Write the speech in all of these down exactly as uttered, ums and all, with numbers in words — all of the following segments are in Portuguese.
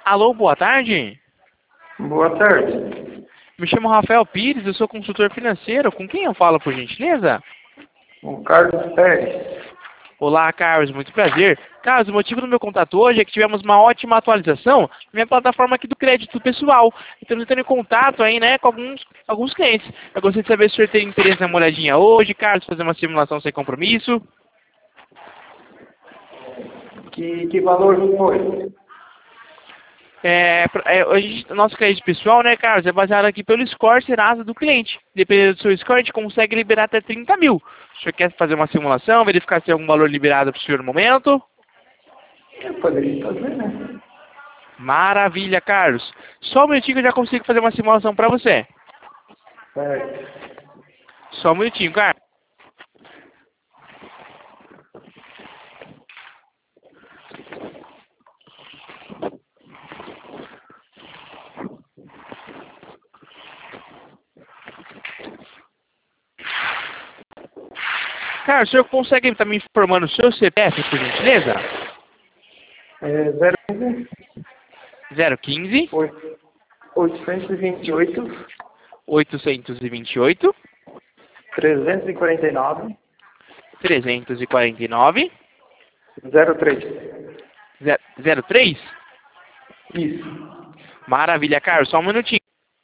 Alô, boa tarde. Boa tarde. Me chamo Rafael Pires, eu sou consultor financeiro. Com quem eu falo, por gentileza? O Carlos Pérez. Olá, Carlos, muito prazer. Carlos, o motivo do meu contato hoje é que tivemos uma ótima atualização na minha plataforma aqui do crédito pessoal. Estamos entrando em contato aí, né, com alguns, alguns clientes. Eu gostaria de saber se o senhor tem interesse na moradinha hoje, Carlos, fazer uma simulação sem compromisso. Que, que valor foi? É, é, a gente, nosso crédito pessoal, né, Carlos, é baseado aqui pelo score Serasa do cliente. Dependendo do seu score, a gente consegue liberar até trinta mil. O senhor quer fazer uma simulação, verificar se tem algum valor liberado para o senhor no momento? Eu poderia fazer, né? Maravilha, Carlos. Só um minutinho que eu já consigo fazer uma simulação para você. Certo. Só um minutinho, Carlos. Carlos, o senhor consegue estar me informando o seu C P F, por gentileza? É zero um zero quinze, oitocentos e vinte e oito, oitocentos e vinte e oito, trezentos e quarenta e nove, trezentos e quarenta e nove, zero três. zero três? Isso. Maravilha, Carlos. Só um minutinho.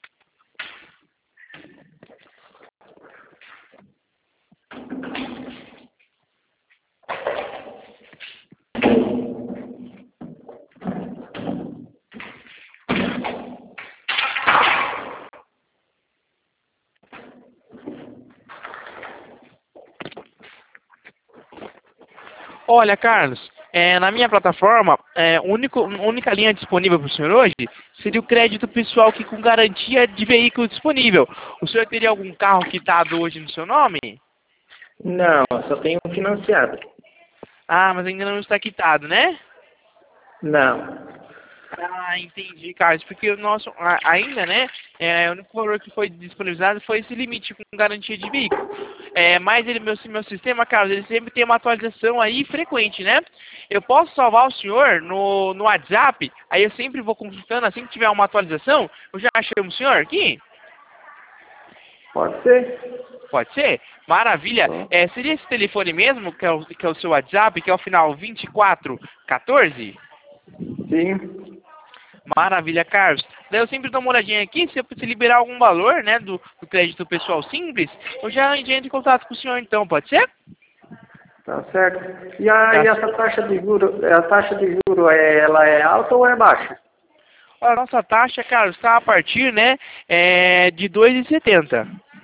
Olha, Carlos, é, na minha plataforma, é, único, a única linha disponível para o senhor hoje seria o crédito pessoal aqui com garantia de veículo disponível. O senhor teria algum carro quitado hoje no seu nome? Não, só tenho um financiado. Ah, mas ainda não está quitado, né? Não. Ah, entendi, Carlos, porque o nosso, a- ainda, né, é, o único valor que foi disponibilizado foi esse limite com garantia de veículo. É, mas ele, meu, meu sistema, Carlos, ele sempre tem uma atualização aí frequente, né? Eu posso salvar o senhor no, no WhatsApp, aí eu sempre vou consultando, assim que tiver uma atualização, eu já chamo o senhor aqui? Pode ser? Pode ser? Maravilha. Bom. É, seria esse telefone mesmo, que é, o, que é o seu WhatsApp, que é o final vinte e quatro quatorze? Sim. Maravilha, Carlos. Daí eu sempre dou uma olhadinha aqui, se eu se liberar algum valor, né, do, do crédito pessoal simples, eu já entro em contato com o senhor então, pode ser? Tá certo. E, a, Tá. e essa taxa de juro, a taxa de juro, é, ela é alta ou é baixa? A nossa taxa, Carlos, está a partir, né, é, de dois e setenta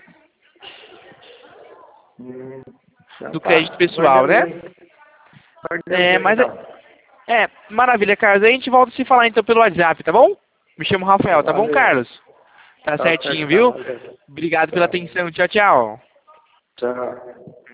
Hum, já do tá. crédito pessoal, né? Guardando É, bem, mas, é, então. é, maravilha, Carlos. A gente volta a se falar então pelo WhatsApp, tá bom? Me chamo Rafael, tá bom, Valeu. Carlos? Tá Tá certinho, certo, tá. viu? Valeu. Obrigado pela Tchau. atenção. Tchau, tchau. Tchau.